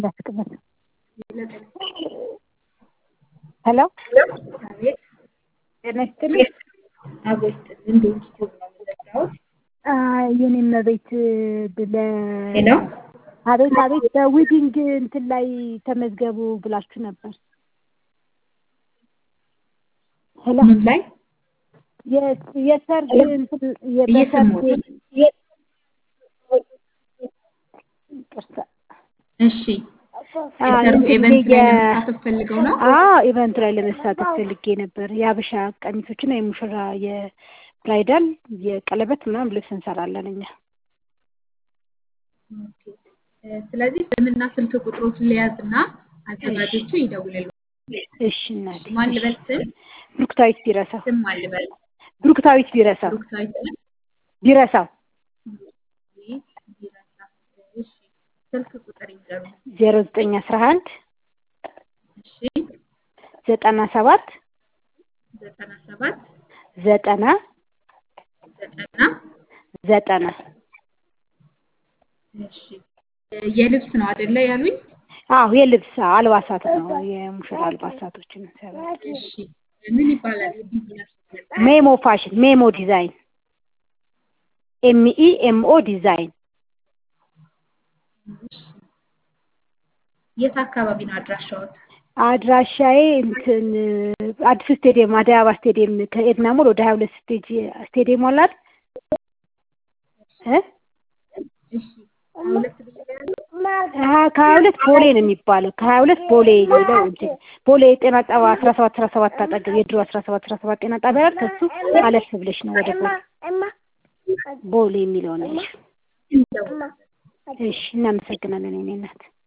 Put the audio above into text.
Hello? የኔም ቤት ሄሎ አቤት በዊዲንግ እንትን ላይ ተመዝገቡ ብላችሁ ነበር። ሄሎ ምን ላይ የሰርግ እንትን እሺ የሰርግ ኢቨንት ላይ ለመሳተፍ ፈልገው ነው? ኢቨንት ላይ ለመሳተፍ ፈልጌ ነበር። የአበሻ ቀሚሶችና የሙሽራ የብራይዳል የቀለበት ምናምን ልብስ እንሰራለን እኛ። ኦኬ ስለዚህ ስምና ስልክ ቁጥሮችን ለያዝና አዘጋጆቹ ይደውላሉ። እሺ እናቴ ማን ልበል ስም? ብሩክታዊት ቢረሳ። ስም ማን ልበል? ብሩክታዊት ቢረሳ። ብሩክታዊት ቢረሳ። እሺ ስልክ ቁጥር ይንገሩ። 0911 እሺ 97 90 እሺ የልብስ ነው አይደለ ያሉኝ? የልብስ አልባሳት ነው። የሙሽራ አልባሳቶችን እንሰራለን። እሺ ምን ይባላል የቢዝነስ? ሜሞ ፋሽን፣ ሜሞ ዲዛይን፣ MEMO ዲዛይን። የት አካባቢ ነው አድራሻዎት? አድራሻዬ እንትን አዲስ ስቴዲየም አዲስ አበባ ስቴዲየም ከኤድና ሞል ወደ 22 ስቴዲየም አላት። እሺ 22 ቦሌ ነው የሚባለው። 22 ቦሌ ነው እንትን ቦሌ ጤና ጣባ 17 አጠገብ የድሮ 17 ጤና ጣቢያ አይደል? ከሱ አለፍ ብለሽ ነው ወደ ቦሌ የሚለው ነው። እሺ እናመሰግናለን የኔ እናት።